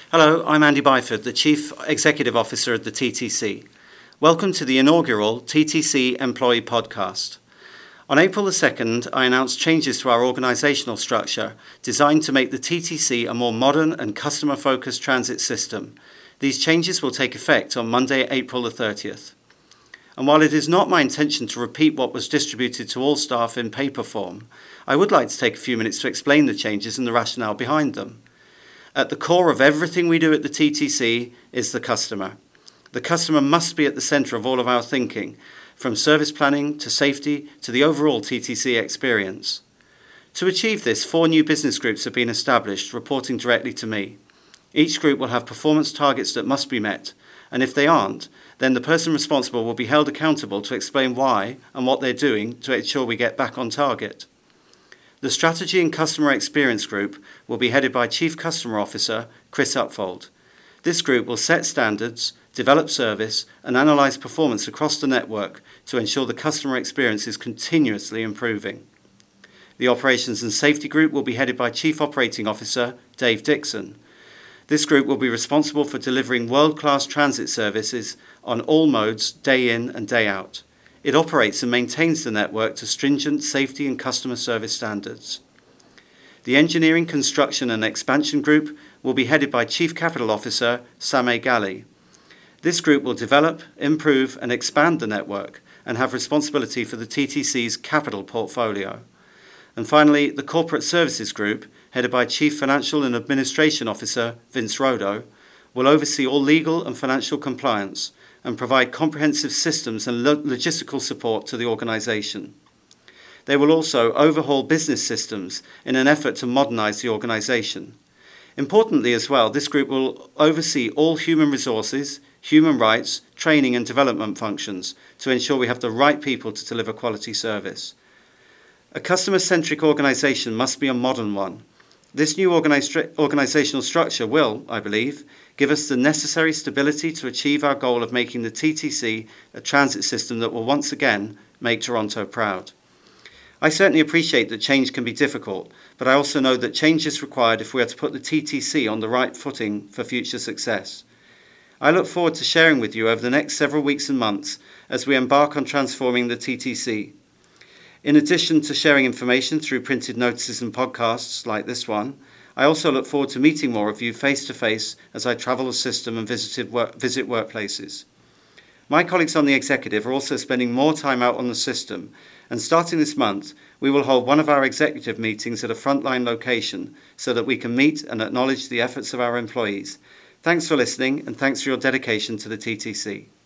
Hello, I'm Andy Byford, the Chief Executive Officer of the TTC. Welcome to the inaugural TTC Employee Podcast. On April the 2nd, I announced changes to our organisational structure designed to make the TTC a more modern and customer-focused transit system. These changes will take effect on Monday, April the 30th. And while it is not my intention to repeat what was distributed to all staff in paper form, I would like to take a few minutes to explain the changes and the rationale behind them. At the core of everything we do at the TTC is the customer. The customer must be at the centre of all of our thinking, from service planning to safety to the overall TTC experience. To achieve this, 4 new business groups have been established, reporting directly to me. Each group will have performance targets that must be met, and if they aren't, then the person responsible will be held accountable to explain why and what they're doing to ensure we get back on target. The Strategy and Customer Experience Group will be headed by Chief Customer Officer Chris Upfold. This group will set standards, develop service, and analyse performance across the network to ensure the customer experience is continuously improving. The Operations and Safety Group will be headed by Chief Operating Officer Dave Dixon. This group will be responsible for delivering world-class transit services on all modes, day in and day out. It operates and maintains the network to stringent safety and customer service standards. The Engineering, Construction and Expansion Group will be headed by Chief Capital Officer Sameh Ghali. This group will develop, improve and expand the network and have responsibility for the TTC's capital portfolio. And finally, the Corporate Services Group, headed by Chief Financial and Administration Officer Vince Rodo, will oversee all legal and financial compliance and provide comprehensive systems and logistical support to the organisation. They will also overhaul business systems in an effort to modernise the organisation. Importantly as well, this group will oversee all human resources, human rights, training and development functions to ensure we have the right people to deliver quality service. A customer-centric organisation must be a modern one. This new organisational structure will, I believe, give us the necessary stability to achieve our goal of making the TTC a transit system that will once again make Toronto proud. I certainly appreciate that change can be difficult, but I also know that change is required if we are to put the TTC on the right footing for future success. I look forward to sharing with you over the next several weeks and months as we embark on transforming the TTC. In addition to sharing information through printed notices and podcasts like this one, I also look forward to meeting more of you face-to-face as I travel the system and visit workplaces. My colleagues on the executive are also spending more time out on the system, and starting this month, we will hold one of our executive meetings at a frontline location so that we can meet and acknowledge the efforts of our employees. Thanks for listening, and thanks for your dedication to the TTC.